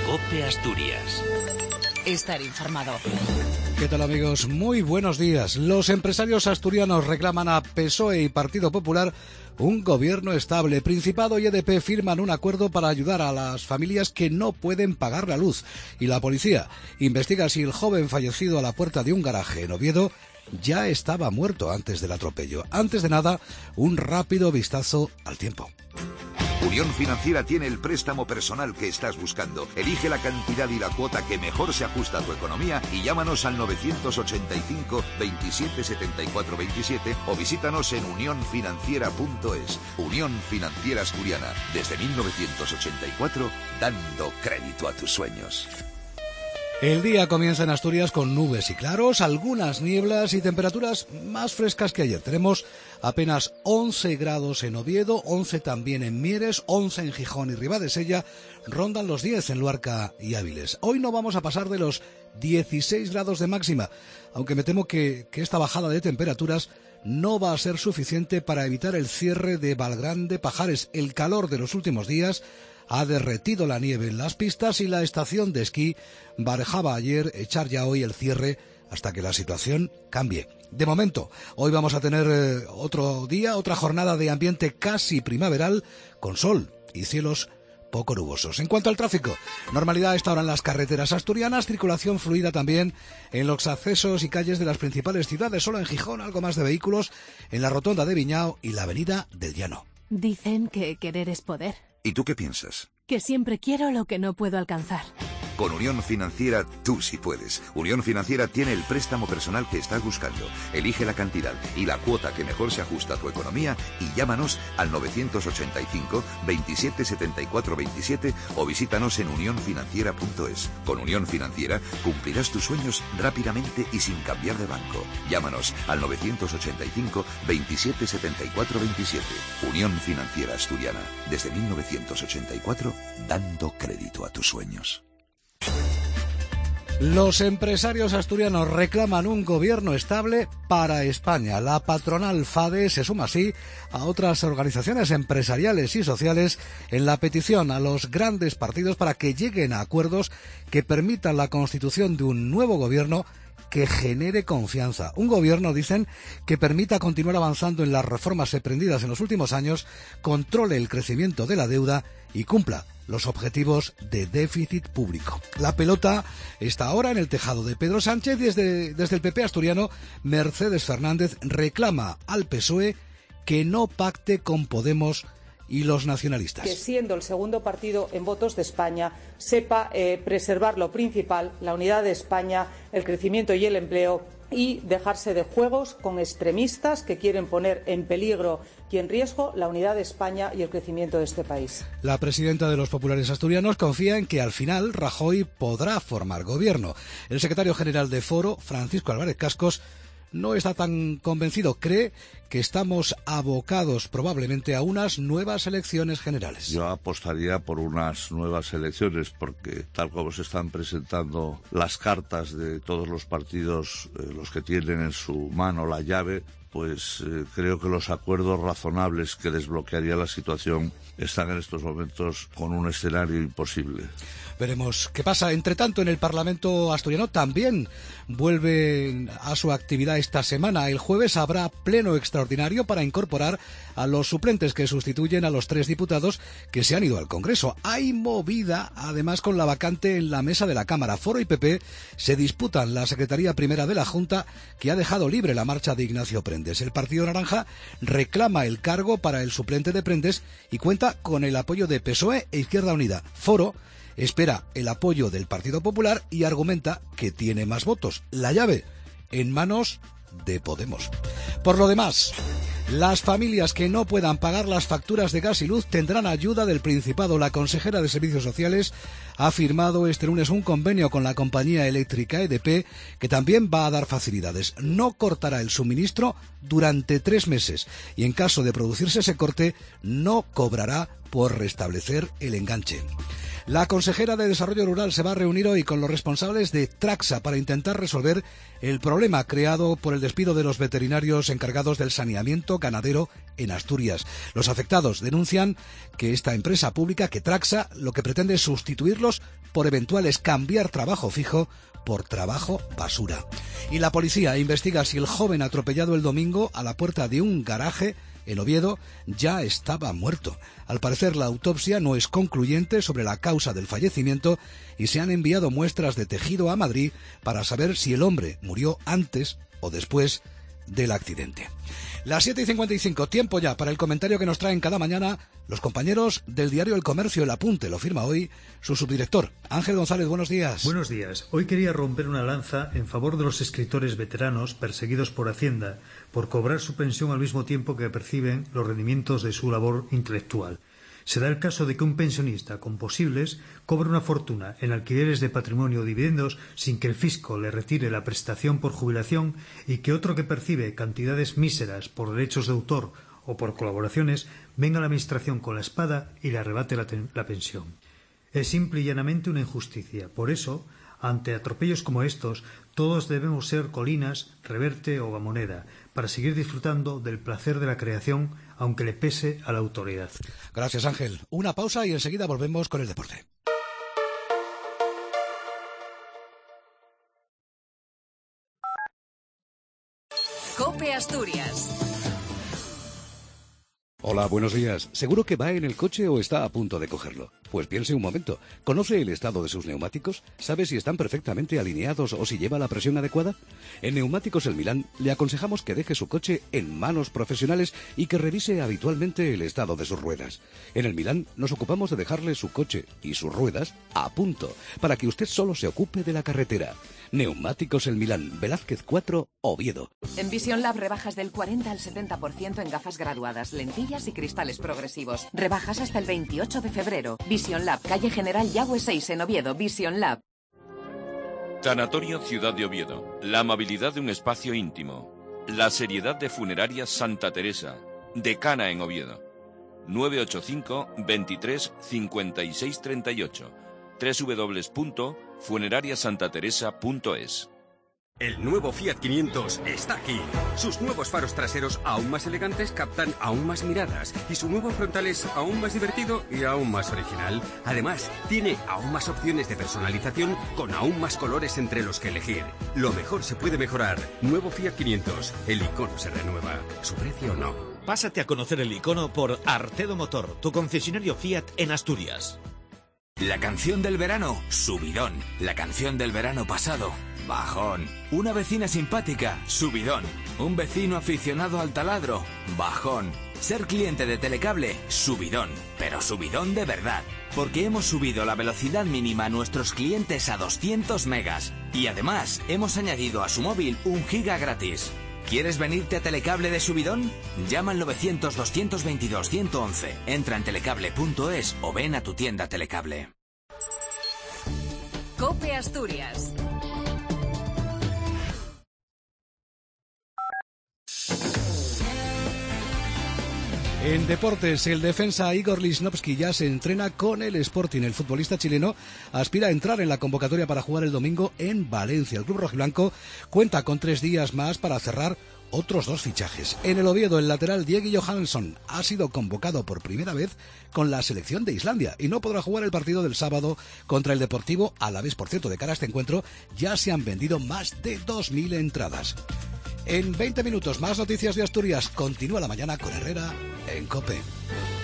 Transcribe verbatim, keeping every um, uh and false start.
COPE Asturias. Estar informado. ¿Qué tal, amigos? Muy buenos días. Los empresarios asturianos reclaman a P S O E y Partido Popular un gobierno estable. Principado y E D P firman un acuerdo para ayudar a las familias que no pueden pagar la luz. Y la policía investiga si el joven fallecido a la puerta de un garaje en Oviedo ya estaba muerto antes del atropello. Antes de nada, un rápido vistazo al tiempo. Unión Financiera tiene el préstamo personal que estás buscando. Elige la cantidad y la cuota que mejor se ajusta a tu economía y llámanos al novecientos ochenta y cinco, veintisiete setenta y cuatro veintisiete o visítanos en unión financiera punto es. Unión Financiera Asturiana, desde mil novecientos ochenta y cuatro, dando crédito a tus sueños. El día comienza en Asturias con nubes y claros, algunas nieblas y temperaturas más frescas que ayer. Tenemos apenas once grados en Oviedo, once también en Mieres, once en Gijón y Ribadesella, rondan los diez en Luarca y Áviles. Hoy no vamos a pasar de los dieciséis grados de máxima, aunque me temo que, que esta bajada de temperaturas no va a ser suficiente para evitar el cierre de Valgrande Pajares. El calor de los últimos días ha derretido la nieve en las pistas y la estación de esquí barajaba ayer echar ya hoy el cierre hasta que la situación cambie. De momento, hoy vamos a tener eh, otro día, otra jornada de ambiente casi primaveral, con sol y cielos poco nubosos. En cuanto al tráfico, normalidad a esta hora en las carreteras asturianas, circulación fluida también en los accesos y calles de las principales ciudades, solo en Gijón algo más de vehículos, en la rotonda de Viñao y la avenida del Llano. Dicen que querer es poder. ¿Y tú qué piensas? Que siempre quiero lo que no puedo alcanzar. Con Unión Financiera tú sí puedes. Unión Financiera tiene el préstamo personal que estás buscando. Elige la cantidad y la cuota que mejor se ajusta a tu economía y llámanos al novecientos ochenta y cinco, veintisiete setenta y cuatro veintisiete o visítanos en unión financiera punto es. Con Unión Financiera cumplirás tus sueños rápidamente y sin cambiar de banco. Llámanos al novecientos ochenta y cinco, veintisiete setenta y cuatro veintisiete. Unión Financiera Asturiana. Desde mil novecientos ochenta y cuatro, dando crédito a tus sueños. Los empresarios asturianos reclaman un gobierno estable para España. La patronal FADE se suma así a otras organizaciones empresariales y sociales en la petición a los grandes partidos para que lleguen a acuerdos que permitan la constitución de un nuevo gobierno que genere confianza. Un gobierno, dicen, que permita continuar avanzando en las reformas emprendidas en los últimos años, controle el crecimiento de la deuda y cumpla los objetivos de déficit público. La pelota está ahora en el tejado de Pedro Sánchez y desde, desde el P P asturiano, Mercedes Fernández reclama al P S O E que no pacte con Podemos y los nacionalistas. Que siendo el segundo partido en votos de España, sepa eh, preservar lo principal, la unidad de España, el crecimiento y el empleo, y dejarse de juegos con extremistas que quieren poner en peligro y en riesgo la unidad de España y el crecimiento de este país. La presidenta de los populares asturianos confía en que al final Rajoy podrá formar gobierno. El secretario general de Foro, Francisco Álvarez Cascos, no está tan convencido. Cree que estamos abocados probablemente a unas nuevas elecciones generales. Yo apostaría por unas nuevas elecciones porque tal como se están presentando las cartas de todos los partidos, eh, los que tienen en su mano la llave, pues eh, creo que los acuerdos razonables que desbloquearía la situación están en estos momentos con un escenario imposible. Veremos qué pasa. Entre tanto, en el Parlamento asturiano también vuelve a su actividad esta semana. El jueves habrá pleno extraordinario para incorporar a los suplentes que sustituyen a los tres diputados que se han ido al Congreso. Hay movida, además, con la vacante en la mesa de la Cámara. Foro y P P se disputan la Secretaría Primera de la Junta, que ha dejado libre la marcha de Ignacio Prendes. El Partido Naranja reclama el cargo para el suplente de Prendes y cuenta con el apoyo de P S O E e Izquierda Unida. Foro espera el apoyo del Partido Popular y argumenta que tiene más votos. La llave en manos de Podemos. Por lo demás, las familias que no puedan pagar las facturas de gas y luz tendrán ayuda del Principado. La consejera de Servicios Sociales ha firmado este lunes un convenio con la compañía eléctrica E D P que también va a dar facilidades. No cortará el suministro durante tres meses y en caso de producirse ese corte no cobrará por restablecer el enganche. La consejera de Desarrollo Rural se va a reunir hoy con los responsables de Traxa para intentar resolver el problema creado por el despido de los veterinarios encargados del saneamiento ganadero en Asturias. Los afectados denuncian que esta empresa pública, que Traxa, lo que pretende es sustituirlos por eventuales cambiar trabajo fijo por trabajo basura. Y la policía investiga si el joven atropellado el domingo a la puerta de un garaje en Oviedo ya estaba muerto. Al parecer, la autopsia no es concluyente sobre la causa del fallecimiento y se han enviado muestras de tejido a Madrid para saber si el hombre murió antes o después del accidente. Las siete y cincuenta y cinco, tiempo ya para el comentario que nos traen cada mañana los compañeros del diario El Comercio. El Apunte lo firma hoy su subdirector, Ángel González. Buenos días. Buenos días. Hoy quería romper una lanza en favor de los escritores veteranos perseguidos por Hacienda por cobrar su pensión al mismo tiempo que perciben los rendimientos de su labor intelectual. Se da el caso de que un pensionista con posibles cobre una fortuna en alquileres de patrimonio o dividendos sin que el fisco le retire la prestación por jubilación y que otro que percibe cantidades míseras por derechos de autor o por colaboraciones venga a la administración con la espada y le arrebate la, la pensión. Es simple y llanamente una injusticia. Por eso, ante atropellos como estos, todos debemos ser Colinas, Reverte o Gamoneda, para seguir disfrutando del placer de la creación, aunque le pese a la autoridad. Gracias, Ángel. Una pausa y enseguida volvemos con el deporte. COPE Asturias. Hola, buenos días. ¿Seguro que va en el coche o está a punto de cogerlo? Pues piense un momento. ¿Conoce el estado de sus neumáticos? ¿Sabe si están perfectamente alineados o si lleva la presión adecuada? En Neumáticos El Milán le aconsejamos que deje su coche en manos profesionales y que revise habitualmente el estado de sus ruedas. En El Milán nos ocupamos de dejarle su coche y sus ruedas a punto, para que usted solo se ocupe de la carretera. Neumáticos El Milán, Velázquez cuatro, Oviedo. En Vision Lab rebajas del cuarenta al setenta por ciento en gafas graduadas, lentillas y cristales progresivos. Rebajas hasta el veintiocho de febrero. Vision Lab, calle General Yagüe seis en Oviedo. Vision Lab. Tanatorio Ciudad de Oviedo. La amabilidad de un espacio íntimo. La seriedad de Funerarias Santa Teresa. Decana en Oviedo. nueve ocho cinco, veintitrés, cincuenta y seis, treinta y ocho. doble u doble u doble u punto funeraria santa teresa punto es. El nuevo Fiat quinientos está aquí. Sus nuevos faros traseros aún más elegantes captan aún más miradas y su nuevo frontal es aún más divertido y aún más original. Además, tiene aún más opciones de personalización con aún más colores entre los que elegir. Lo mejor se puede mejorar. Nuevo Fiat quinientos. El icono se renueva. Su precio no. Pásate a conocer el icono por Artedo Motor, tu concesionario Fiat en Asturias. La canción del verano, subidón. La canción del verano pasado, bajón. Una vecina simpática, subidón. Un vecino aficionado al taladro, bajón. Ser cliente de Telecable, subidón. Pero subidón de verdad. Porque hemos subido la velocidad mínima a nuestros clientes a doscientos megas. Y además, hemos añadido a su móvil un giga gratis. ¿Quieres venirte a Telecable de subidón? Llama al novecientos, doscientos veintidós, ciento once. Entra en telecable punto es o ven a tu tienda Telecable. COPE Asturias. En deportes, el defensa Igor Lichnowsky ya se entrena con el Sporting. El futbolista chileno aspira a entrar en la convocatoria para jugar el domingo en Valencia. El club rojiblanco cuenta con tres días más para cerrar otros dos fichajes. En el Oviedo, el lateral Diego Johansson ha sido convocado por primera vez con la selección de Islandia y no podrá jugar el partido del sábado contra el Deportivo Alavés. Por cierto, de cara a este encuentro ya se han vendido más de dos mil entradas. En veinte minutos, más noticias de Asturias. Continúa la mañana con Herrera en COPE.